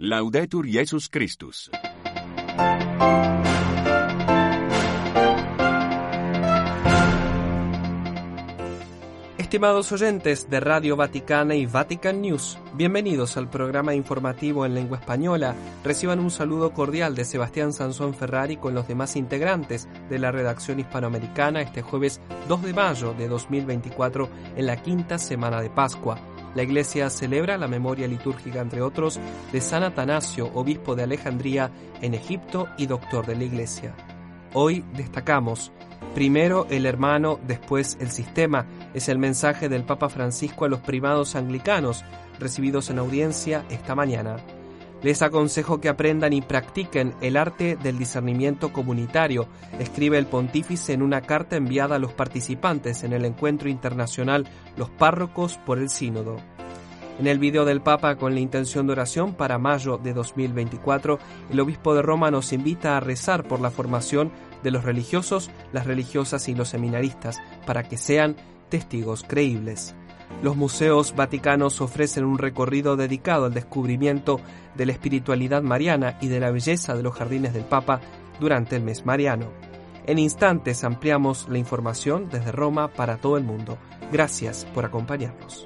Laudetur Jesus Christus. Estimados oyentes de Radio Vaticana y Vatican News, bienvenidos al programa informativo en lengua española. Reciban un saludo cordial de Sebastián Sansón Ferrari con los demás integrantes de la redacción hispanoamericana este jueves 2 de mayo de 2024 en la quinta semana de Pascua. La Iglesia celebra la memoria litúrgica, entre otros, de San Atanasio, obispo de Alejandría en Egipto y doctor de la Iglesia. Hoy destacamos: primero el hermano, después el sistema. Es el mensaje del Papa Francisco a los primados anglicanos recibidos en audiencia esta mañana. Les aconsejo que aprendan y practiquen el arte del discernimiento comunitario, escribe el pontífice en una carta enviada a los participantes en el encuentro internacional Los Párrocos por el Sínodo. En el video del Papa con la intención de oración para mayo de 2024, el obispo de Roma nos invita a rezar por la formación de los religiosos, las religiosas y los seminaristas, para que sean testigos creíbles. Los museos vaticanos ofrecen un recorrido dedicado al descubrimiento de la espiritualidad mariana y de la belleza de los jardines del Papa durante el mes mariano. En instantes ampliamos la información desde Roma para todo el mundo. Gracias por acompañarnos.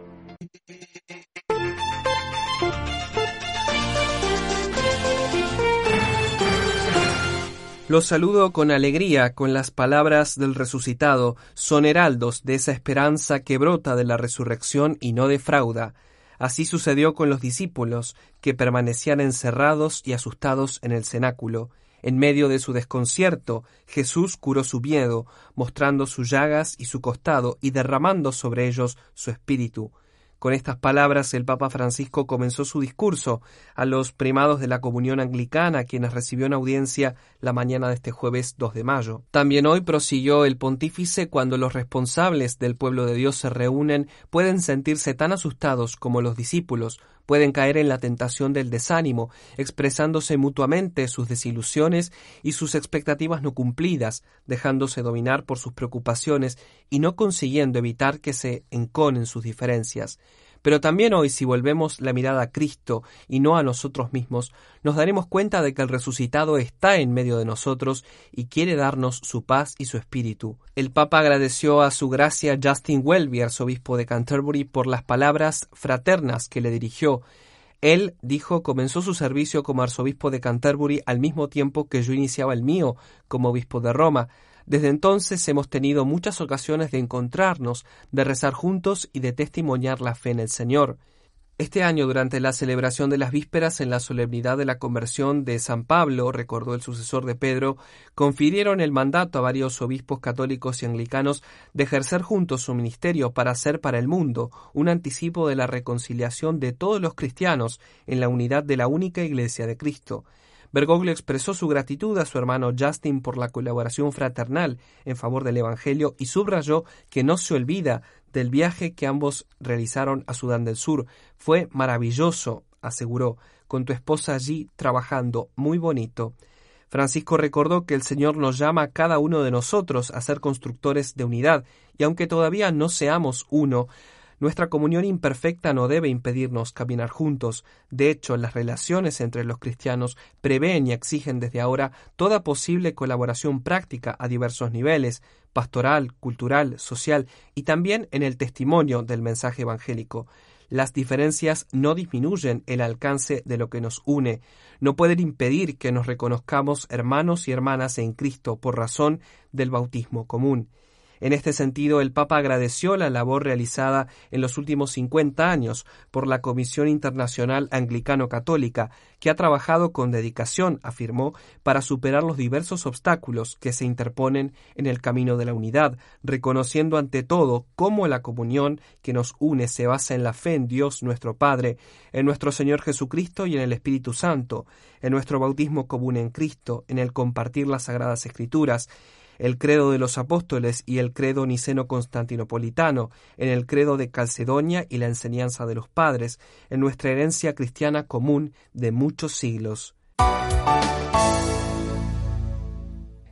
Los saludo con alegría, con las palabras del resucitado, son heraldos de esa esperanza que brota de la resurrección y no defrauda. Así sucedió con los discípulos, que permanecían encerrados y asustados en el cenáculo. En medio de su desconcierto, Jesús curó su miedo, mostrando sus llagas y su costado y derramando sobre ellos su espíritu. Con estas palabras, el Papa Francisco comenzó su discurso a los primados de la comunión anglicana, quienes recibió en audiencia la mañana de este jueves 2 de mayo. También hoy prosiguió el pontífice: cuando los responsables del pueblo de Dios se reúnen, pueden sentirse tan asustados como los discípulos, pueden caer en la tentación del desánimo, expresándose mutuamente sus desilusiones y sus expectativas no cumplidas, dejándose dominar por sus preocupaciones y no consiguiendo evitar que se enconen sus diferencias. Pero también hoy, si volvemos la mirada a Cristo y no a nosotros mismos, nos daremos cuenta de que el resucitado está en medio de nosotros y quiere darnos su paz y su espíritu. El Papa agradeció a su gracia Justin Welby, arzobispo de Canterbury, por las palabras fraternas que le dirigió. Él, dijo, comenzó su servicio como arzobispo de Canterbury al mismo tiempo que yo iniciaba el mío como obispo de Roma. Desde entonces hemos tenido muchas ocasiones de encontrarnos, de rezar juntos y de testimoniar la fe en el Señor. Este año, durante la celebración de las vísperas en la solemnidad de la conversión de San Pablo, recordó el sucesor de Pedro, confirieron el mandato a varios obispos católicos y anglicanos de ejercer juntos su ministerio para hacer para el mundo un anticipo de la reconciliación de todos los cristianos en la unidad de la única Iglesia de Cristo. Bergoglio expresó su gratitud a su hermano Justin por la colaboración fraternal en favor del Evangelio y subrayó que no se olvida del viaje que ambos realizaron a Sudán del Sur. Fue maravilloso, aseguró, con tu esposa allí trabajando, muy bonito. Francisco recordó que el Señor nos llama a cada uno de nosotros a ser constructores de unidad, y aunque todavía no seamos uno, nuestra comunión imperfecta no debe impedirnos caminar juntos. De hecho, las relaciones entre los cristianos prevén y exigen desde ahora toda posible colaboración práctica a diversos niveles: pastoral, cultural, social y también en el testimonio del mensaje evangélico. Las diferencias no disminuyen el alcance de lo que nos une. No pueden impedir que nos reconozcamos hermanos y hermanas en Cristo por razón del bautismo común. En este sentido, el Papa agradeció la labor realizada en los últimos 50 años por la Comisión Internacional Anglicano-Católica, que ha trabajado con dedicación, afirmó, para superar los diversos obstáculos que se interponen en el camino de la unidad, reconociendo ante todo cómo la comunión que nos une se basa en la fe en Dios nuestro Padre, en nuestro Señor Jesucristo y en el Espíritu Santo, en nuestro bautismo común en Cristo, en el compartir las Sagradas Escrituras, el credo de los apóstoles y el credo niceno-constantinopolitano, en el credo de Calcedonia y la enseñanza de los padres, en nuestra herencia cristiana común de muchos siglos.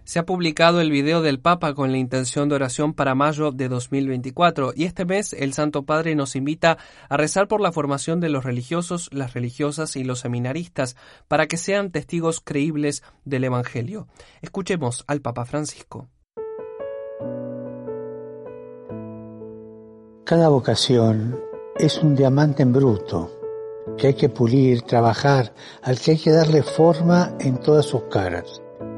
Se ha publicado el video del Papa con la intención de oración para mayo de 2024 y este mes el Santo Padre nos invita a rezar por la formación de los religiosos, las religiosas y los seminaristas para que sean testigos creíbles del Evangelio. Escuchemos al Papa Francisco. Cada vocación es un diamante en bruto que hay que pulir, trabajar, al que hay que darle forma en todas sus caras.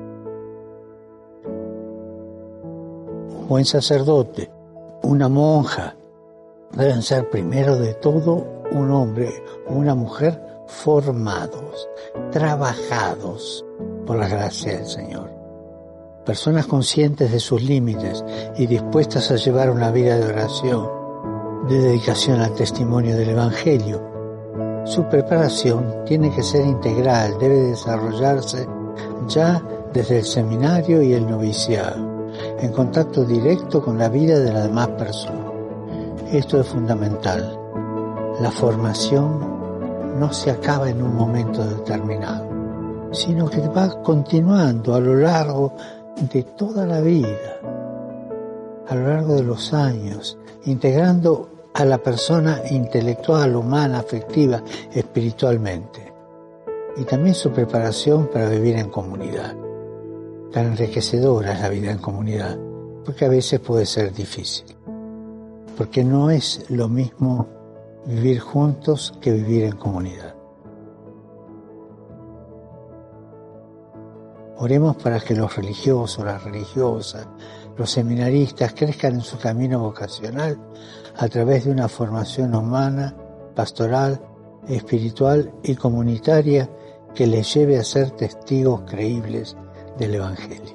Un buen sacerdote, una monja, deben ser primero de todo un hombre o una mujer formados, trabajados por la gracia del Señor. Personas conscientes de sus límites y dispuestas a llevar una vida de oración, de dedicación al testimonio del Evangelio. Su preparación tiene que ser integral, debe desarrollarse ya desde el seminario y el noviciado, en contacto directo con la vida de las demás personas. Esto es fundamental. La formación no se acaba en un momento determinado, sino que va continuando a lo largo de toda la vida, a lo largo de los años, integrando a la persona intelectual, humana, afectiva, espiritualmente. Y también su preparación para vivir en comunidad. Tan enriquecedora es la vida en comunidad, porque a veces puede ser difícil. Porque no es lo mismo vivir juntos que vivir en comunidad. Oremos para que los religiosos, las religiosas, los seminaristas crezcan en su camino vocacional a través de una formación humana, pastoral, espiritual y comunitaria que les lleve a ser testigos creíbles del Evangelio.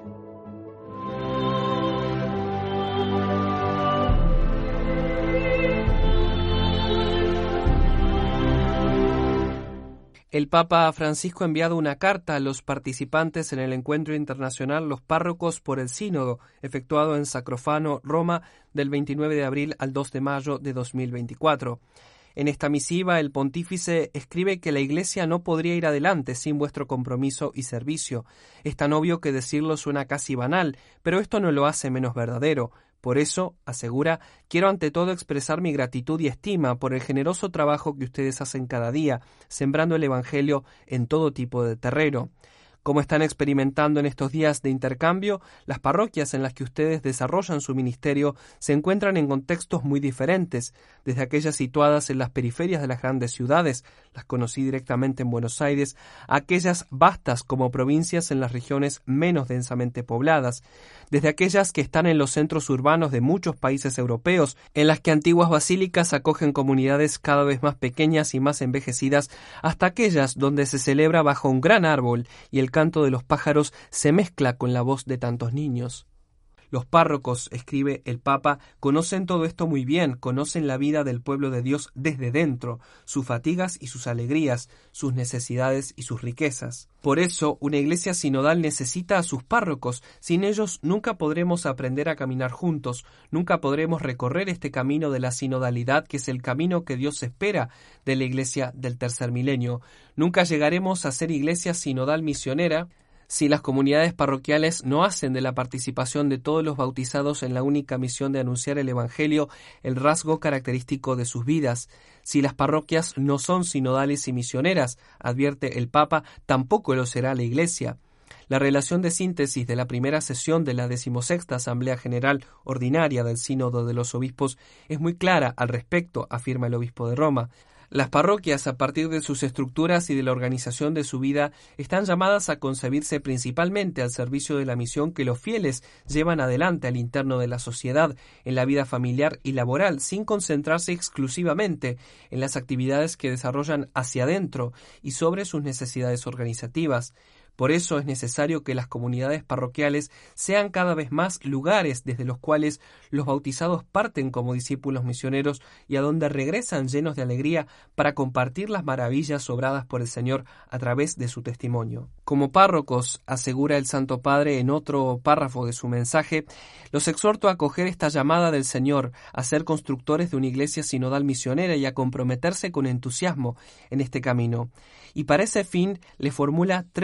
El Papa Francisco ha enviado una carta a los participantes en el encuentro internacional Los Párrocos por el Sínodo, efectuado en Sacrofano, Roma, del 29 de abril al 2 de mayo de 2024. En esta misiva, el pontífice escribe que la Iglesia no podría ir adelante sin vuestro compromiso y servicio. Es tan obvio que decirlo suena casi banal, pero esto no lo hace menos verdadero. Por eso, asegura, quiero ante todo expresar mi gratitud y estima por el generoso trabajo que ustedes hacen cada día, sembrando el Evangelio en todo tipo de terreno. Como están experimentando en estos días de intercambio, las parroquias en las que ustedes desarrollan su ministerio se encuentran en contextos muy diferentes, desde aquellas situadas en las periferias de las grandes ciudades, las conocí directamente en Buenos Aires, a aquellas vastas como provincias en las regiones menos densamente pobladas, desde aquellas que están en los centros urbanos de muchos países europeos, en las que antiguas basílicas acogen comunidades cada vez más pequeñas y más envejecidas, hasta aquellas donde se celebra bajo un gran árbol y el canto de los pájaros se mezcla con la voz de tantos niños. Los párrocos, escribe el Papa, conocen todo esto muy bien, conocen la vida del pueblo de Dios desde dentro, sus fatigas y sus alegrías, sus necesidades y sus riquezas. Por eso, una iglesia sinodal necesita a sus párrocos. Sin ellos nunca podremos aprender a caminar juntos, nunca podremos recorrer este camino de la sinodalidad, que es el camino que Dios espera de la iglesia del tercer milenio. Nunca llegaremos a ser iglesia sinodal misionera si las comunidades parroquiales no hacen de la participación de todos los bautizados en la única misión de anunciar el Evangelio el rasgo característico de sus vidas. Si las parroquias no son sinodales y misioneras, advierte el Papa, tampoco lo será la Iglesia. La relación de síntesis de la primera sesión de la 16ª Asamblea General Ordinaria del Sínodo de los Obispos es muy clara al respecto, afirma el obispo de Roma. Las parroquias, a partir de sus estructuras y de la organización de su vida, están llamadas a concebirse principalmente al servicio de la misión que los fieles llevan adelante al interno de la sociedad, en la vida familiar y laboral, sin concentrarse exclusivamente en las actividades que desarrollan hacia adentro y sobre sus necesidades organizativas. Por eso es necesario que las comunidades parroquiales sean cada vez más lugares desde los cuales los bautizados parten como discípulos misioneros y a donde regresan llenos de alegría para compartir las maravillas obradas por el Señor a través de su testimonio. Como párrocos, asegura el Santo Padre en otro párrafo de su mensaje, los exhorto a acoger esta llamada del Señor, a ser constructores de una iglesia sinodal misionera y a comprometerse con entusiasmo en este camino. Y para ese fin le formula 3 recomendaciones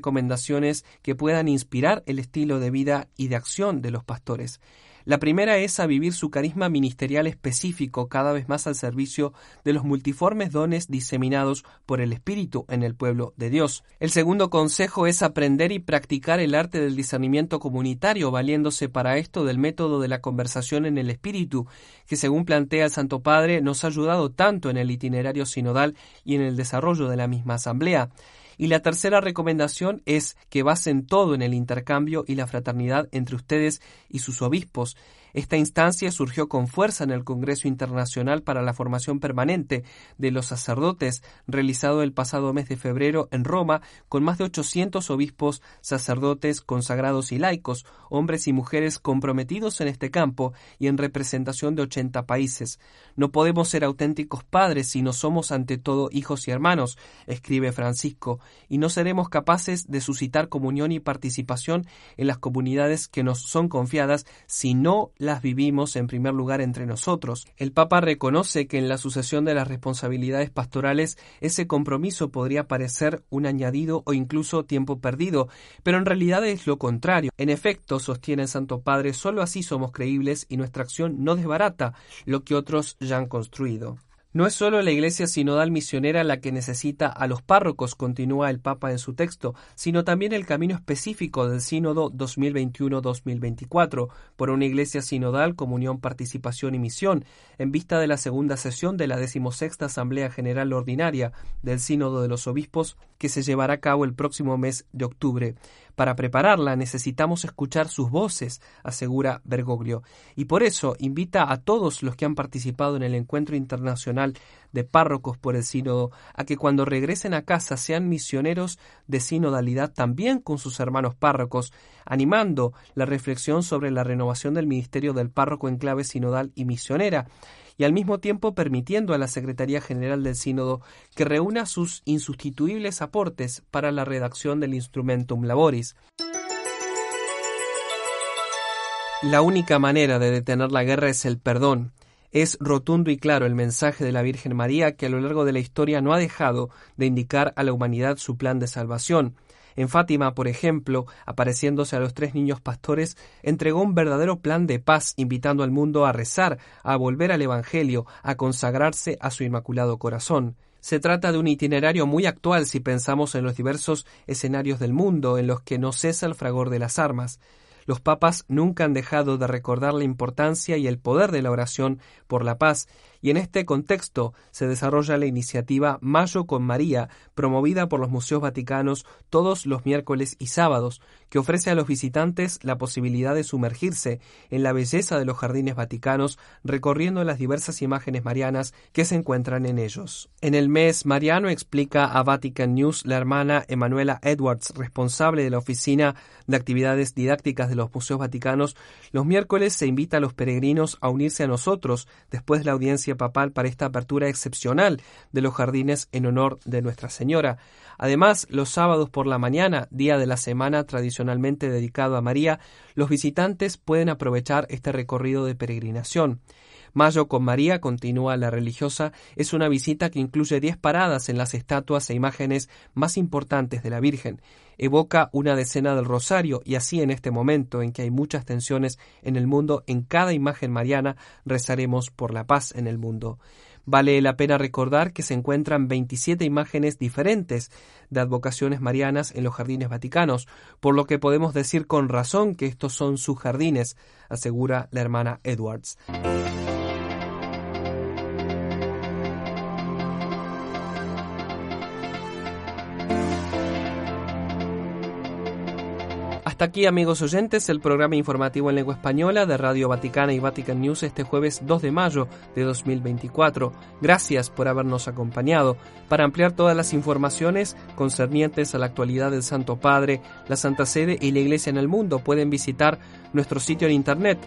recomendaciones que puedan inspirar el estilo de vida y de acción de los pastores. La primera es a vivir su carisma ministerial específico cada vez más al servicio de los multiformes dones diseminados por el Espíritu en el pueblo de Dios. El segundo consejo es aprender y practicar el arte del discernimiento comunitario, valiéndose para esto del método de la conversación en el Espíritu, que según plantea el Santo Padre nos ha ayudado tanto en el itinerario sinodal y en el desarrollo de la misma asamblea. Y la tercera recomendación es que basen todo en el intercambio y la fraternidad entre ustedes y sus obispos. Esta instancia surgió con fuerza en el Congreso Internacional para la Formación Permanente de los Sacerdotes, realizado el pasado mes de febrero en Roma, con más de 800 obispos, sacerdotes, consagrados y laicos, hombres y mujeres comprometidos en este campo y en representación de 80 países. No podemos ser auténticos padres si no somos ante todo hijos y hermanos, escribe Francisco, y no seremos capaces de suscitar comunión y participación en las comunidades que nos son confiadas si no las vivimos en primer lugar entre nosotros. El Papa reconoce que en la sucesión de las responsabilidades pastorales ese compromiso podría parecer un añadido o incluso tiempo perdido, pero en realidad es lo contrario. En efecto, sostiene el Santo Padre, solo así somos creíbles y nuestra acción no desbarata lo que otros ya han construido. No es solo la Iglesia sinodal misionera la que necesita a los párrocos, continúa el Papa en su texto, sino también el camino específico del Sínodo 2021-2024 por una Iglesia sinodal, comunión, participación y misión, en vista de la segunda sesión de la 16ª Asamblea General Ordinaria del Sínodo de los Obispos, que se llevará a cabo el próximo mes de octubre. Para prepararla necesitamos escuchar sus voces, asegura Bergoglio, y por eso invita a todos los que han participado en el encuentro internacional de párrocos por el sínodo a que cuando regresen a casa sean misioneros de sinodalidad también con sus hermanos párrocos, animando la reflexión sobre la renovación del ministerio del párroco en clave sinodal y misionera, y al mismo tiempo permitiendo a la Secretaría General del Sínodo que reúna sus insustituibles aportes para la redacción del Instrumentum Laboris. La única manera de detener la guerra es el perdón. Es rotundo y claro el mensaje de la Virgen María, que a lo largo de la historia no ha dejado de indicar a la humanidad su plan de salvación. En Fátima, por ejemplo, apareciéndose a los 3 niños pastores, entregó un verdadero plan de paz, invitando al mundo a rezar, a volver al Evangelio, a consagrarse a su Inmaculado Corazón. Se trata de un itinerario muy actual si pensamos en los diversos escenarios del mundo en los que no cesa el fragor de las armas. Los papas nunca han dejado de recordar la importancia y el poder de la oración por la paz, y en este contexto se desarrolla la iniciativa Mayo con María, promovida por los Museos Vaticanos todos los miércoles y sábados, que ofrece a los visitantes la posibilidad de sumergirse en la belleza de los jardines vaticanos, recorriendo las diversas imágenes marianas que se encuentran en ellos. En el mes mariano, explica a Vatican News la hermana Emanuela Edwards, responsable de la Oficina de Actividades Didácticas de los Museos Vaticanos, los miércoles se invita a los peregrinos a unirse a nosotros después de la audiencia papal para esta apertura excepcional de los jardines en honor de Nuestra Señora. Además, los sábados por la mañana, día de la semana tradicionalmente dedicado a María, los visitantes pueden aprovechar este recorrido de peregrinación. Mayo con María, continúa la religiosa, es una visita que incluye 10 paradas en las estatuas e imágenes más importantes de la Virgen. Evoca una decena del Rosario y así en este momento en que hay muchas tensiones en el mundo, en cada imagen mariana rezaremos por la paz en el mundo. Vale la pena recordar que se encuentran 27 imágenes diferentes de advocaciones marianas en los jardines vaticanos, por lo que podemos decir con razón que estos son sus jardines, asegura la hermana Edwards. Hasta aquí, amigos oyentes, el programa informativo en lengua española de Radio Vaticana y Vatican News este jueves 2 de mayo de 2024. Gracias por habernos acompañado. Para ampliar todas las informaciones concernientes a la actualidad del Santo Padre, la Santa Sede y la Iglesia en el mundo, pueden visitar nuestro sitio en internet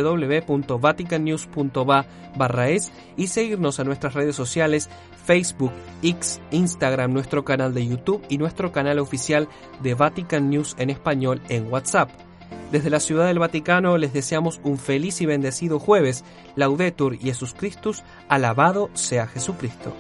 www.vaticannews.va/es y seguirnos a nuestras redes sociales Facebook, X, Instagram, nuestro canal de YouTube y nuestro canal oficial de Vatican News en español en WhatsApp. Desde la Ciudad del Vaticano les deseamos un feliz y bendecido jueves. Laudetur Jesus Christus, alabado sea Jesucristo.